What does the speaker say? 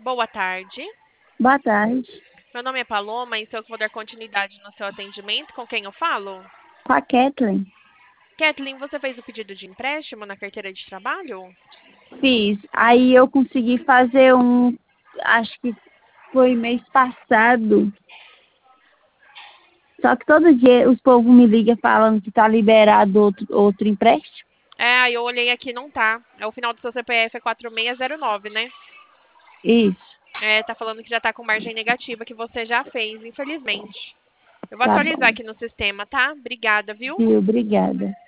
Boa tarde. Boa tarde. Meu nome é Paloma e sou eu que vou dar continuidade no seu atendimento. Com quem eu falo? Com a Kathleen. Kathleen, você fez o pedido de empréstimo na carteira de trabalho? Fiz. Aí eu consegui fazer acho que foi mês passado. Só que todo dia os povos me ligam falando que tá liberado outro empréstimo. Aí eu olhei aqui, não tá. O final do seu CPF é 4609, né? Isso. Tá falando que já tá com margem negativa que você já fez, infelizmente. Eu vou Tá atualizar bom. aqui no sistema, tá? Obrigada, viu? Viu? Obrigada.